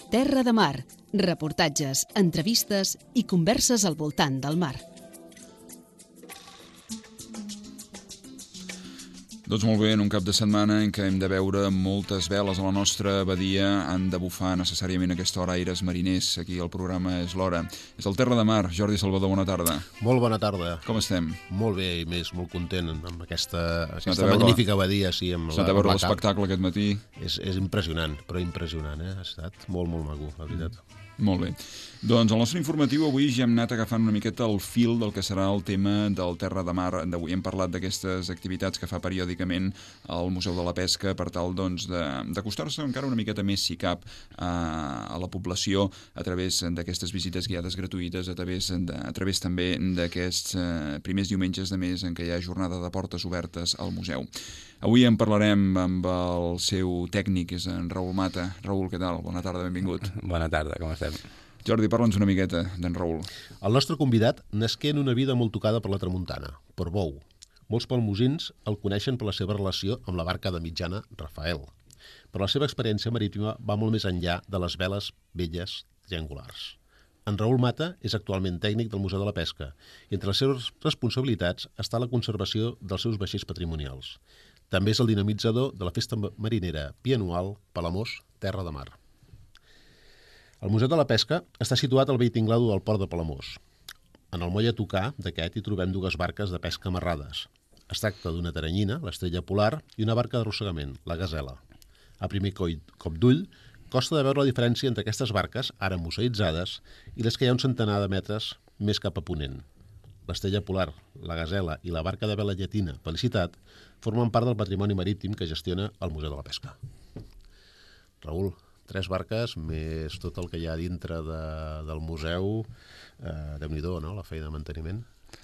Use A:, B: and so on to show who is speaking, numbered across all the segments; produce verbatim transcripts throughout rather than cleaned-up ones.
A: Terra de Mar, reportatges, entrevistes i converses al voltant del mar.
B: Doncs molt bé, en un cap de setmana en què hem de veure moltes veles a la nostra badia, han de bufar necessàriament a aquesta hora aires mariners. Aquí el programa és l'hora. És el Terra de Mar. Jordi Salvador, bona tarda.
C: Molt bona tarda.
B: Com estem?
C: Molt bé, i més, molt content amb aquesta, aquesta
B: veure
C: magnífica badia. Sí, amb
B: S'ha
C: la,
B: de veure
C: amb la
B: l'espectacle aquest matí.
C: És, és impressionant, però impressionant, eh? Ha estat molt, molt maco, la veritat.
B: Mm. Molt bé. Doncs al nostre informatiu avui ja hem anat agafant una miqueta el fil del que serà el tema del Terra de Mar d'avui. Hem parlat d'aquestes activitats que fa periòdicament el Museu de la Pesca per tal doncs, d'acostar-se encara una miqueta més, si cap, a, a la població a través d'aquestes visites guiades gratuïtes, a través, de, a través també d'aquests eh, primers diumenges de mes en què hi ha jornada de portes obertes al museu. Avui en parlarem amb el seu tècnic, és en Raül Mata. Raül, què tal? Bona tarda, benvingut.
D: Bona tarda, com estem?
B: Jordi, parla'ns una miqueta d'en Raül.
C: El nostre convidat nasqué en una vida molt tocada per la tramuntana, per bou. Molts palmosins el coneixen per la seva relació amb la barca de mitjana Rafael, però la seva experiència marítima va molt més enllà de les veles velles triangulars. En Raül Mata és actualment tècnic del Museu de la Pesca i entre les seves responsabilitats està la conservació dels seus vaixells patrimonials. També és el dinamitzador de la festa marinera bianual Palamós, Terra de Mar. El Museu de la Pesca està situat al vell tinglado del port de Palamós. En el moll a tocar d'aquest hi trobem dues barques de pesca amarrades. Es tracta d'una teranyina, l'estrella polar, i una barca d'arrossegament, la gasela. A primer cop d'ull, costa de veure la diferència entre aquestes barques, ara museïtzades, i les que hi ha un centenar de metres més cap a ponent. L'estrella polar, la gasela i la barca de vela llatina Felicitat formen part del patrimoni marítim que gestiona el Museu de la Pesca. Raül, tres barques, més tot el que hi ha dintre de, del museu, eh, Déu-n'hi-do, no?, la feina de manteniment.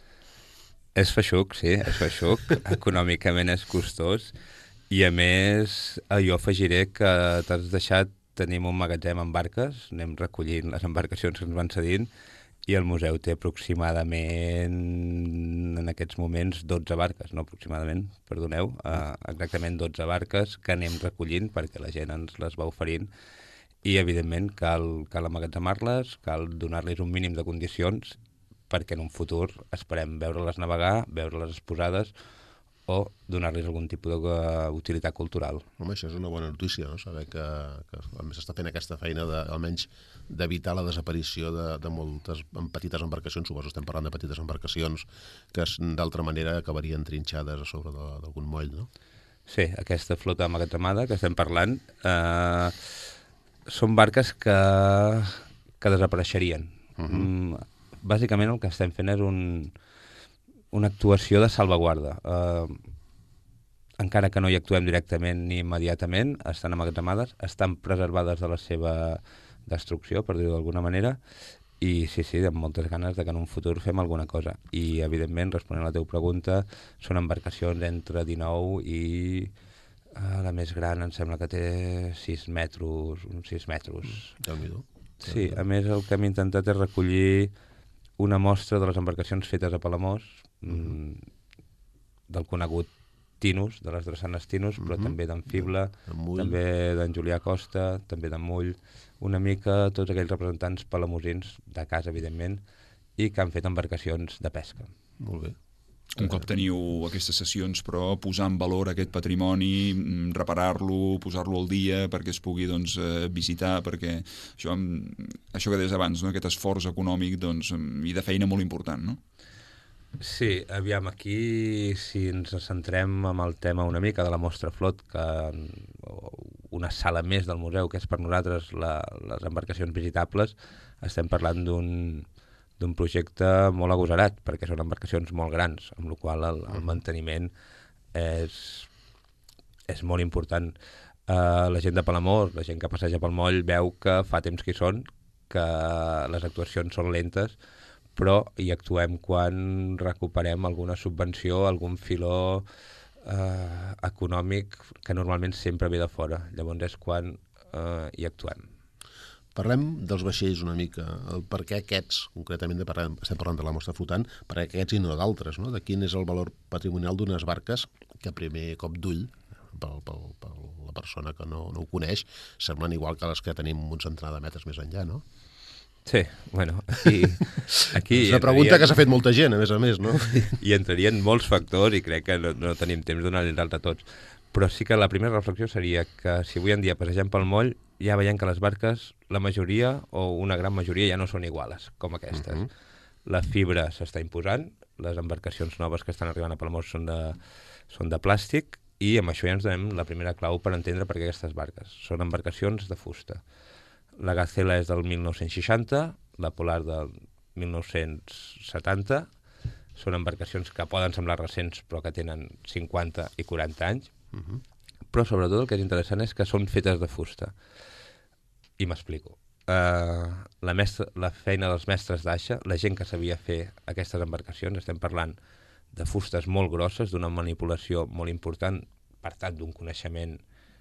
D: És feixuc, sí, és feixuc. Econòmicament és costós. I a més, jo afegiré que t'has deixat, tenim un magatzem amb barques, anem recollint les embarcacions que ens van cedint, i el museu té aproximadament, en aquests moments, dotze barques, no aproximadament, perdoneu, eh, exactament dotze barques que anem recollint perquè la gent ens les va oferint i, evidentment, cal, cal emmagatzemar-les, cal donar-les un mínim de condicions perquè en un futur esperem veure-les navegar, veure-les exposades o donar-les algun tipus d'utilitat cultural.
C: Home, això és una bona notícia, no?, saber que, que s'està fent aquesta feina de, almenys d'evitar la desaparició de, de moltes petites embarcacions. Suposo estem parlant de petites embarcacions que d'altra manera acabarien trinxades a sobre d'algun moll, no?
D: Sí, aquesta flota emmagatzemada que estem parlant eh, són barques que, que desapareixerien. Uh-huh. Mm, bàsicament el que estem fent és un, una actuació de salvaguarda. Eh, encara que no hi actuem directament ni immediatament, estan emmagatzemades, estan preservades de la seva destrucció, per dir-ho d'alguna manera, i sí, sí, amb moltes ganes de que en un futur fem alguna cosa. I, evidentment, responent a la teva pregunta, són embarcacions entre dinou i eh, la més gran em sembla que té sis metres, uns sis metres.
C: Déu-n'hi-do.
D: Sí, a més el que hem intentat és recollir una mostra de les embarcacions fetes a Palamós, uh-huh. del conegut Tinus, de les drassanes Tinus, però uh-huh. també d'en Fibla, també d'en Julià Costa, també d'en Mull, una mica tots aquells representants palamosins de casa, evidentment, i que han fet embarcacions de pesca.
C: Molt bé.
B: Un cop teniu aquestes sessions, però, posar en valor aquest patrimoni, reparar-lo, posar-lo al dia perquè es pugui doncs, visitar, perquè això, això que deies abans, no? Aquest esforç econòmic doncs, i de feina molt important, no?
D: Sí, aviam, aquí si ens centrem en el tema una mica de la Mostra Flot, que una sala més del museu, que és per nosaltres la, les embarcacions visitables, estem parlant d'un d'un projecte molt agosarat, perquè són embarcacions molt grans, amb la qual el, el manteniment és, és molt important. Uh, la gent de Palamós, la gent que passeja pel moll, veu que fa temps que hi són, que les actuacions són lentes, però hi actuem quan recuperem alguna subvenció, algun filó eh, econòmic que normalment sempre ve de fora. Llavors és quan eh, hi actuem.
C: Parlem dels vaixells una mica, el per què aquests, concretament de parlem, estem parlant de la mostra flotant, per què aquests i no d'altres, no? De quin és el valor patrimonial d'unes barques que a primer cop d'ull, per, per, per la persona que no, no ho coneix, semblen igual que les que tenim un centenar de metres més enllà, no?
D: Sí, bueno, aquí... aquí
C: és una pregunta que s'ha fet molta gent, a més a més, no?
D: I entrarien molts factors i crec que no, no tenim temps de donar-los a tots. Però sí que la primera reflexió seria que si avui en dia passegem pel moll, ja veiem que les barques, la majoria o una gran majoria, ja no són iguales com aquestes. Uh -huh. La fibra s'està imposant, les embarcacions noves que estan arribant a Palamós són de, són de plàstic, i amb això ja ens donem la primera clau per entendre per què aquestes barques. Són embarcacions de fusta. La Gacela és del mil nou-cents seixanta, la Polar del mil nou-cents setanta. Són embarcacions que poden semblar recents però que tenen cinquanta i quaranta anys. Uh -huh. Però sobretot el que és interessant és que són fetes de fusta. I m'explico. Uh, la, mestra, la feina dels mestres d'aixa, la gent que sabia fer aquestes embarcacions, estem parlant de fustes molt grosses, d'una manipulació molt important, per tant d'un coneixement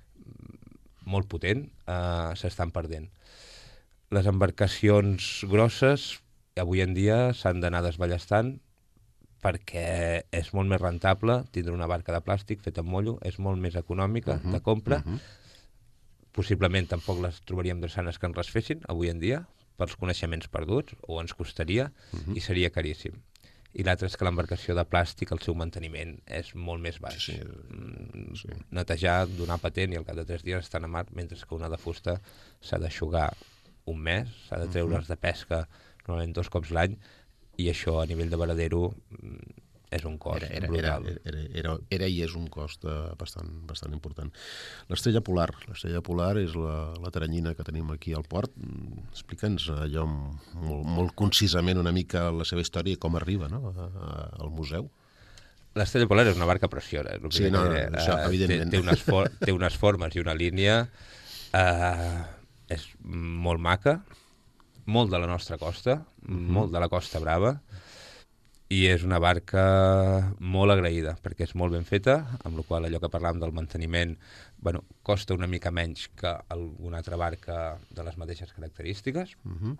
D: molt potent, uh, s'estan perdent. Les embarcacions grosses avui en dia s'han d'anar desballestant perquè és molt més rentable tindre una barca de plàstic feta amb mollo, és molt més econòmica uh-huh, de compra. Uh-huh. Possiblement tampoc les trobaríem drassanes que ens les fessin avui en dia, pels coneixements perduts, o ens costaria, uh-huh. i seria caríssim. I l'altre és que l'embarcació de plàstic, el seu manteniment és molt més baix. Sí, sí. Sí. Netejar, donar patent i al cap de tres dies estan a mar, mentre que una de fusta s'ha d'aixugar un mes, s'ha de treure's de pesca normalment dos cops l'any, i això a nivell de varadero és un cost
C: era, era,
D: brutal.
C: Era, era, era, era i és un cost uh, bastant, bastant important. L'estrella polar. L'estrella polar és la, la teranyina que tenim aquí al port. Explica'ns allò molt, molt concisament una mica la seva història i com arriba, no?, a, a, al museu.
D: L'estrella polar és una barca preciosa.
C: Sí, no, no, això, uh, evidentment.
D: Té, té, unes for, té unes formes i una línia. Uh, és molt maca, molt de la nostra costa, mm-hmm. molt de la Costa Brava, i és una barca molt agraïda, perquè és molt ben feta, amb la qual allò que parlàvem del manteniment, bueno, costa una mica menys que alguna altra barca de les mateixes característiques, uh-huh.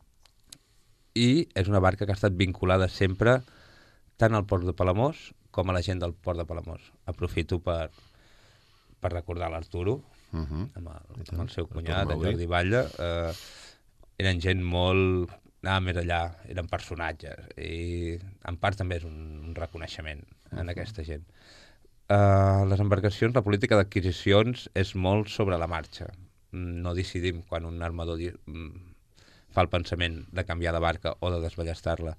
D: i és una barca que ha estat vinculada sempre tant al port de Palamós com a la gent del port de Palamós. Aprofito per, per recordar l'Arturo, uh-huh. amb, el, amb el seu cunyat, en Jordi Batlle. Eh, eren gent molt... anava més allà, eren personatges, i en part també és un, un reconeixement en uh-huh. aquesta gent. Uh, les embarcacions, la política d'adquisicions és molt sobre la marxa. No decidim quan un armador di- fa el pensament de canviar de barca o de desballestar-la.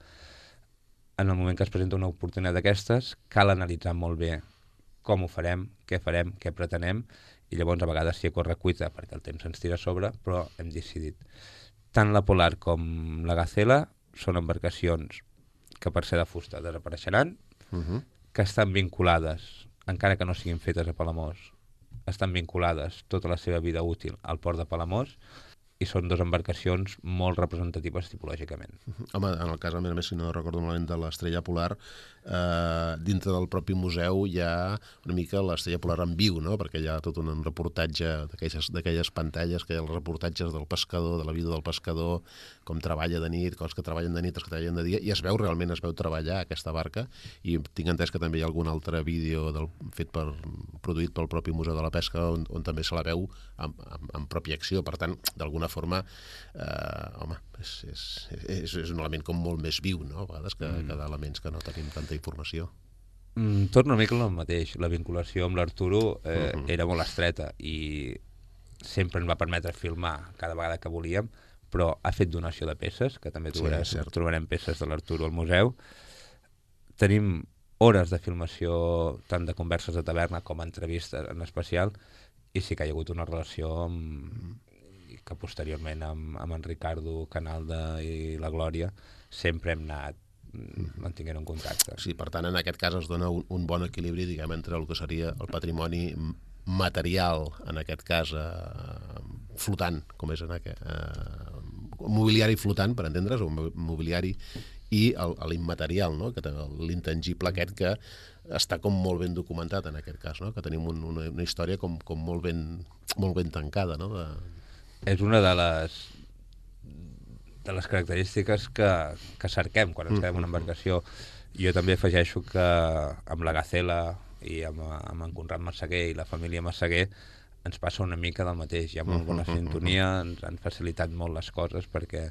D: En el moment que es presenta una oportunitat d'aquestes, cal analitzar molt bé com ho farem, què farem, què pretenem, i llavors a vegades sí a correcuita, perquè el temps ens tira a sobre, però hem decidit. Tant la Polar com la Gacela són embarcacions que per ser de fusta desapareixeran, uh-huh. que estan vinculades, encara que no siguin fetes a Palamós, estan vinculades tota la seva vida útil al port de Palamós, i són dues embarcacions molt representatives tipològicament.
C: Home, en el cas, a més a més, si no recordo malament, de l'Estrella Polar, eh, dintre del propi museu hi ha una mica l'Estrella Polar en viu, no?, perquè hi ha tot un reportatge d'aquelles pantalles, que hi ha els reportatges del pescador, de la vida del pescador, com treballa de nit, els que treballen de nit, els que treballen de dia, i es veu realment, es veu treballar aquesta barca, i tinc entès que també hi ha algun altre vídeo del, fet per, produït pel propi Museu de la Pesca, on, on també se la veu en, en, en pròpia acció. Per tant, d'alguna forma, eh, home, és, és, és, és un element com molt més viu, no?, a vegades que, mm. que d'elements que no tenim tanta informació.
D: Mm, torno una mica al mateix. La vinculació amb l'Arturo eh, uh-huh. era molt estreta i sempre ens va permetre filmar cada vegada que volíem, però ha fet donació de peces, que també trobarem, sí, trobarem peces de l'Arturo al museu. Tenim hores de filmació, tant de converses de taverna com entrevistes en especial, i sí que hi ha hagut una relació amb, que posteriorment amb, amb en Ricardo Canalda i la Glòria sempre hem anat mantinguent un contacte.
C: Sí, per tant, en aquest cas es dona un, un bon equilibri, diguem, entre el que seria el patrimoni material, en aquest cas eh, flotant, com és en aquest, eh, mobiliari flotant, per entendre's, o mobiliari, i l'immaterial, no?, l'intangible aquest que està com molt ben documentat en aquest cas, no?, que tenim un, una, una història com, com molt, ben, molt ben tancada, no?, de...
D: És una de les de les característiques que, que cerquem quan ens quedem una embarcació. Jo també afegeixo que amb la Gacela i amb, amb en Conrad Massaguer i la família Massaguer ens passa una mica del mateix. Hi ha molt bona sintonia, ens han facilitat molt les coses perquè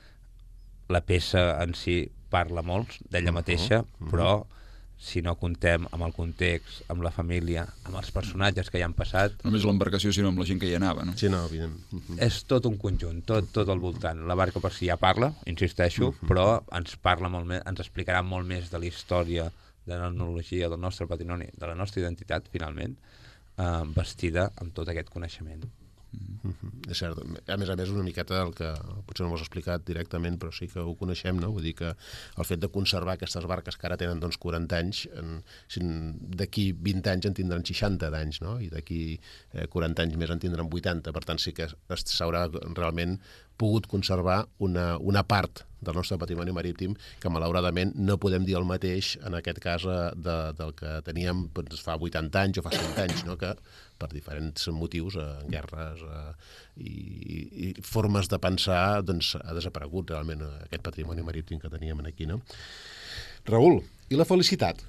D: la peça en si parla molt d'ella mateixa, però si no comptem amb el context, amb la família, amb els personatges que hi han passat...
B: No només l'embarcació, sinó amb la gent que hi anava, no?
C: Sí, no, evident.
D: És tot un conjunt, tot, tot al voltant. La barca per si ja parla, insisteixo, però ens parla molt més, ens explicarà molt més de la història, de l'etnologia, del nostre patrimoni, de la nostra identitat, finalment, eh, vestida amb tot aquest coneixement.
C: Mm-hmm. És cert, a més a més una miqueta el que potser no m'ho has explicat directament, però sí que ho coneixem, no? Vull dir que el fet de conservar aquestes barques que ara tenen doncs quaranta anys, en, si d'aquí vint anys en tindran seixanta d'anys, no? I d'aquí eh, quaranta anys més en tindran vuitanta, per tant sí que s'haurà realment pogut conservar una, una part del nostre patrimoni marítim que malauradament no podem dir el mateix en aquest cas de, del que teníem doncs, fa vuitanta anys o fa cent anys, no? Que per diferents motius, eh, guerres eh, i, i formes de pensar, doncs ha desaparegut realment aquest patrimoni marítim que teníem aquí, no? Raül, i la felicitat?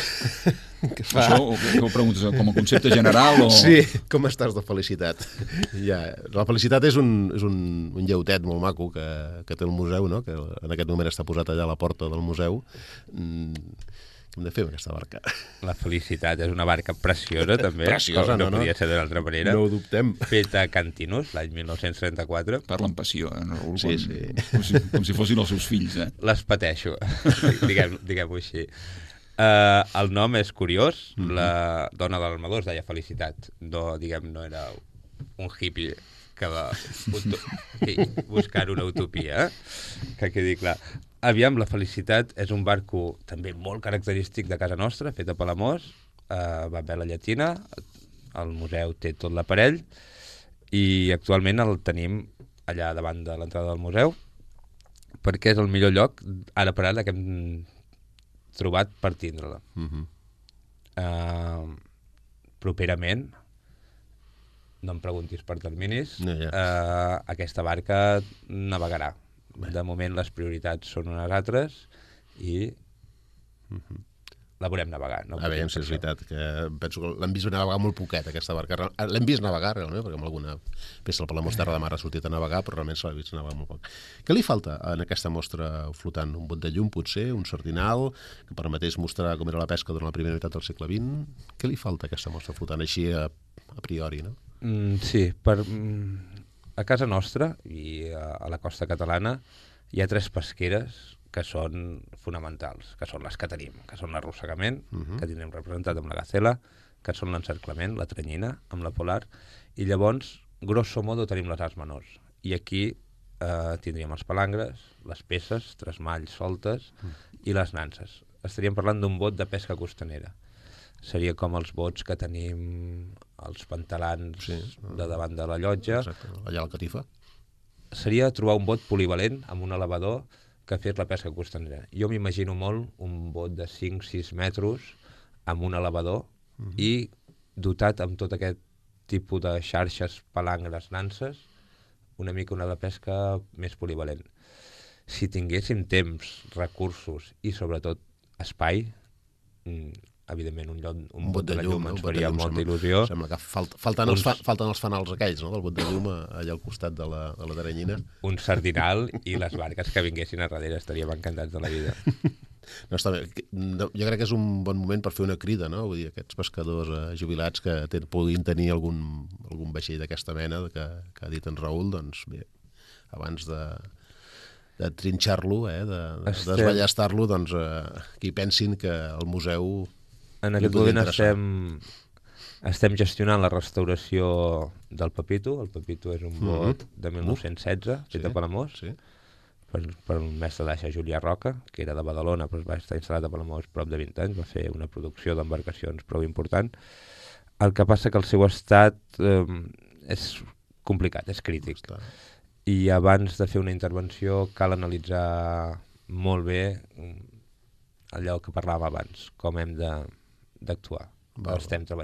B: Que fa... Això ho, ho preguntes com a concepte general o...
C: Sí, com estàs de felicitat? Ja, la felicitat és un, és un, un lleutet molt maco que, que té el museu, no? Que en aquest moment està posat allà a la porta del museu. Mm, què hem de fer amb aquesta barca?
D: La felicitat és una barca preciosa, també.
C: Preciosa,
D: no,
C: no, no?
D: podia ser d'una altra manera.
C: No ho dubtem.
D: Feta a Cantinus, l'any mil nou-cents trenta-quatre.
B: Parla amb passió, eh? Raül,
C: Sí,
B: quan...
C: sí.
B: Com si, com si fossin els seus fills, eh?
D: Les pateixo, diguem, diguem-ho així. Uh, el nom és curiós, mm-hmm. La dona de l'armador es deia Felicitat, no, diguem, no era un hippie que va sí, buscar una utopia, eh? Que quedi clar. Aviam, la Felicitat és un barco també molt característic de casa nostra, fet a Palamós, uh, va haver la llatina, el museu té tot l'aparell i actualment el tenim allà davant de l'entrada del museu perquè és el millor lloc ara per ara que hem trobat per tindre-la. Uh-huh. Uh, properament, no em preguntis per terminis,
C: no, ja.
D: uh, aquesta barca navegarà. Bé. De moment les prioritats són unes altres i uh-huh. la veurem navegar. No
C: a veure, si és veritat, que penso que l'hem vist navegar molt poquet, aquesta barca. L'hem vist navegar, realment, perquè amb alguna peça del Palamós Terra de Mar ha sortit a navegar, però realment se l'ha vist navegar molt poc. Què li falta en aquesta mostra flotant? Un bot de llum, potser? Un sardinal? Que permetés mostrar com era la pesca durant la primera meitat del segle vint? Què li falta a aquesta mostra flotant, així a, a priori, no?
D: Mm, sí, per, mm, a casa nostra i a, a la costa catalana hi ha tres pesqueres que són fonamentals, que són les que tenim, que són l'arrossegament, uh-huh. que tindrem representat amb la gacela, que són l'encerclament, la tranyina, amb la polar, i llavors, grosso modo, tenim les arts menors. I aquí eh, tindríem els palangres, les peces, tresmalls soltes uh-huh. i les nanses. Estaríem parlant d'un bot de pesca costanera. Seria com els bots que tenim als pantalans sí. de davant de la llotja.
C: Exacte, allà a la catifa.
D: Seria trobar un bot polivalent amb un elevador que fes la pesca costanera. Jo m'imagino molt un bot de cinc sis metres amb un elevador uh-huh. i dotat amb tot aquest tipus de xarxes, palangres, nanses, una mica una de pesca més polivalent. Si tinguéssim temps, recursos i sobretot espai, evidentment un, lloc, un, un bot de llum, llum ens faria llum, molta sembla, il·lusió.
C: Sembla que falt, falten, uns, els fa, falten els fanals aquells, no?, del bot de llum allà al costat de la, de la Taranyina.
D: Un sardinal i les barques que vinguessin a darrere, estaríem encantats de la vida.
C: No, està bé. Jo crec que és un bon moment per fer una crida, no? Vull dir, aquests pescadors eh, jubilats que ten, puguin tenir algun, algun vaixell d'aquesta mena que, que ha dit en Raül, doncs bé, abans de, de trinxar-lo, eh, de, de Estem... desballestar-lo, doncs eh, que hi pensin que el museu...
D: En aquest moment estem, estem gestionant la restauració del Pepito. El Pepito és un bot mm-hmm. de mil nou-cents setze, fet sí, a Palamós, sí. per, per un mestre d'aixa, Julià Roca, que era de Badalona, però va estar instal·lat a Palamós prop de vint anys, va fer una producció d'embarcacions prou important. El que passa que el seu estat eh, és complicat, és crític. Està. I abans de fer una intervenció cal analitzar molt bé allò que parlàvem abans, com hem de d'actuar. Estem treballant.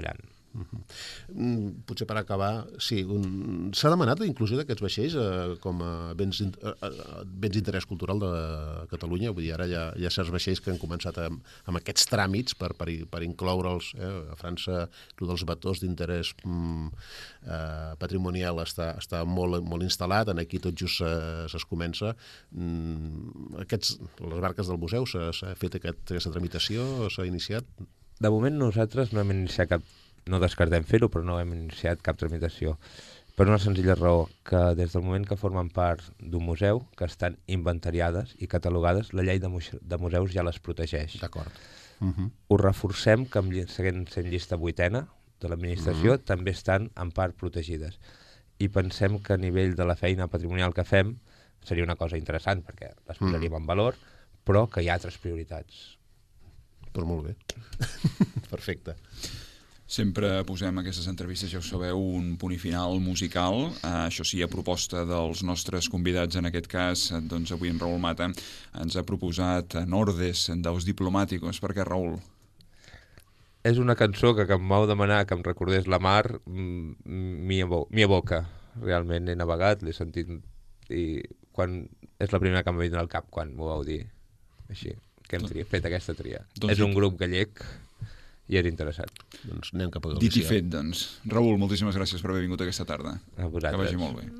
C: Mm, potser per acabar, sí, un... s'ha demanat la inclusió d'aquests vaixells eh, com a béns, in... eh, béns d'interès cultural de Catalunya. Vull dir, ara hi ha, hi ha certs vaixells que han començat amb, amb aquests tràmits per, per, per incloure'ls. Eh? A França, el dels bators d'interès mm, eh, patrimonial està, està molt, molt instal·lat, en aquí tot just es comença. Mm, aquests, les barques del museu, s'ha fet aquest, aquesta tramitació, s'ha iniciat?
D: De moment nosaltres no hem iniciat cap no descartem fer-ho, però no hem iniciat cap tramitació. Per una senzilla raó, que des del moment que formen part d'un museu, que estan inventariades i catalogades, la llei de, muse de museus ja les protegeix.
C: D'acord. Uh -huh.
D: Ho reforcem, que seguint sent llista vuitena de l'administració, uh -huh. també estan en part protegides. I pensem que a nivell de la feina patrimonial que fem seria una cosa interessant, perquè les posaríem uh -huh. en valor, però que hi ha altres prioritats.
C: Però molt bé. Perfecte.
B: Sempre posem aquestes entrevistes, ja ho sabeu, un punt i final musical. Uh, això sí, a proposta dels nostres convidats, en aquest cas, doncs avui en Raül Mata ens ha proposat Nordes dels Diplomàticos. Per què, Raül?
D: És una cançó que, que em vau demanar que em recordés la mar, m'hi evoca. Realment he navegat, l'he sentit, i quan és la primera que em va vindre al cap quan m'ho vau dir. Així, que hem tria, fet aquesta tria. Doncs és un grup gallec i era interessant.
C: Doncs anem cap a
B: Galícia. Dit i fet, doncs. Raül, moltíssimes gràcies per haver vingut aquesta tarda.
D: A vosaltres.
B: Que vagi molt bé.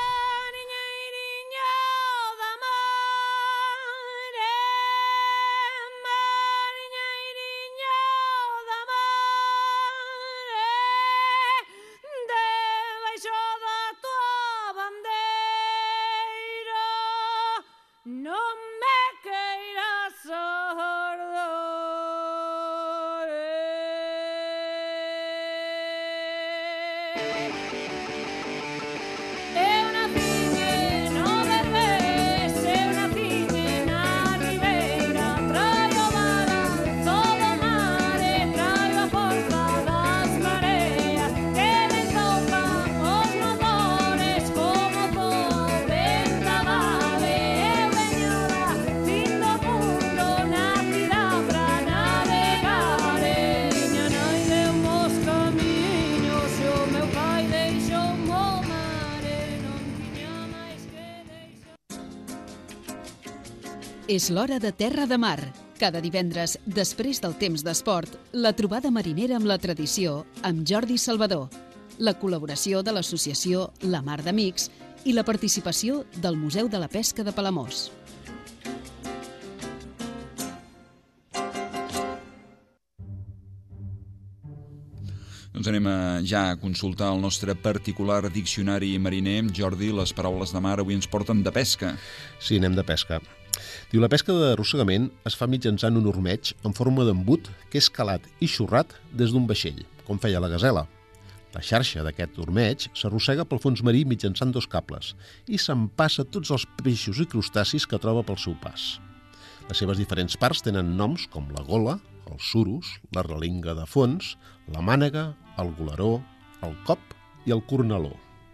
A: És l'hora de Terra de Mar. Cada divendres, després del temps d'esport, la trobada marinera amb la tradició amb Jordi Salvador, la col·laboració de l'associació La Mar d'Amics i la participació del Museu de la Pesca de Palamós.
B: Doncs anem a ja a consultar el nostre particular diccionari mariner. Jordi, les paraules de mar avui ens porten de pesca.
C: Sí, anem de pesca. Diu, la pesca d'arrossegament es fa mitjançant un ormeig en forma d'embut que és calat i xurrat des d'un vaixell, com feia la gasela. La xarxa d'aquest ormeig s'arrossega pel fons marí mitjançant dos cables i s'empassa tots els peixos i crustacis que troba pel seu pas. Les seves diferents parts tenen noms com la gola, el surus, la relinga de fons, la mànega, el golaró, el cop i el cornaló.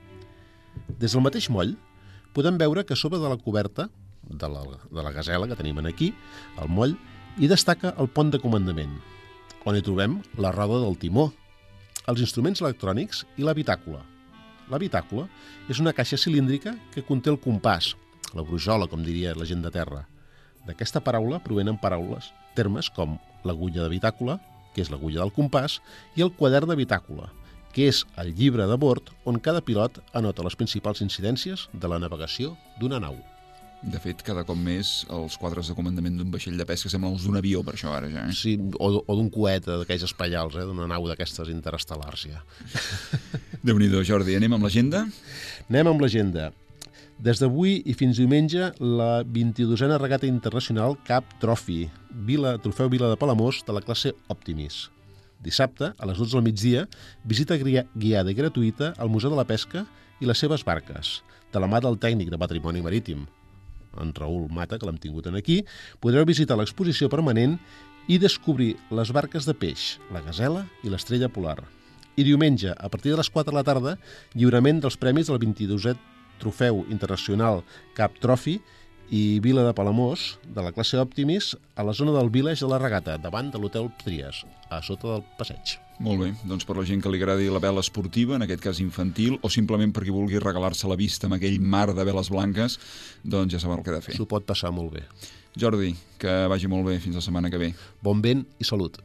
C: Des del mateix moll podem veure que sobre de la coberta de la, de la gasela que tenim aquí, el moll, hi destaca el pont de comandament, on hi trobem la roda del timó, els instruments electrònics i la bitàcola. La bitàcola és una caixa cilíndrica que conté el compàs, la brujola, com diria la gent de terra. D'aquesta paraula provenen paraules, termes com l'agulla de bitàcola, que és l'agulla del compàs, i el quadern de bitàcola, que és el llibre de bord on cada pilot anota les principals incidències de la navegació d'una nau.
B: De fet, cada cop més els quadres de comandament d'un vaixell de pesca semblen els d'un avió, per això ara ja. Eh?
C: Sí, o, o d'un coet d'aquells espaials, eh? D'una nau d'aquestes interestel·lars, ja.
B: Déu-n'hi-do, Jordi. Anem amb l'agenda?
C: Anem amb l'agenda. Des d'avui i fins diumenge, la vint-i-dosena regata internacional Cap Trophy, Vila, Trofeu Vila de Palamós, de la classe Optimis. Dissabte, a les dotze del migdia, visita guiada i gratuïta al Museu de la Pesca i les seves barques, de la mà del tècnic de Patrimoni Marítim, en Raül Mata, que l'hem tingut aquí. Podreu visitar l'exposició permanent i descobrir les barques de peix, la gasela i l'estrella polar. I diumenge, a partir de les quatre de la tarda, lliurament dels premis del vint-i-dosè Trofeu Internacional Cap Trophy i Vila de Palamós, de la classe Optimis, a la zona del Village de la Regata, davant de l'Hotel Trias, a sota del passeig.
B: Molt bé, doncs per la gent que li agradi la vela esportiva, en aquest cas infantil, o simplement perquè vulgui regalar-se la vista amb aquell mar de veles blanques, doncs ja sabeu el que ha de fer.
C: S'ho pot passar molt bé.
B: Jordi, que vagi molt bé fins la setmana que ve.
C: Bon vent i salut.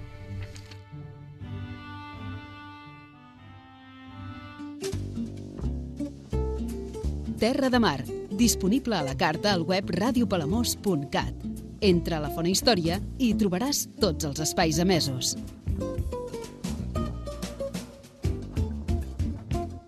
A: Terra de Mar, disponible a la carta al web radio palamós punt cat. Entra a la Fona Història i hi trobaràs tots els espais emesos.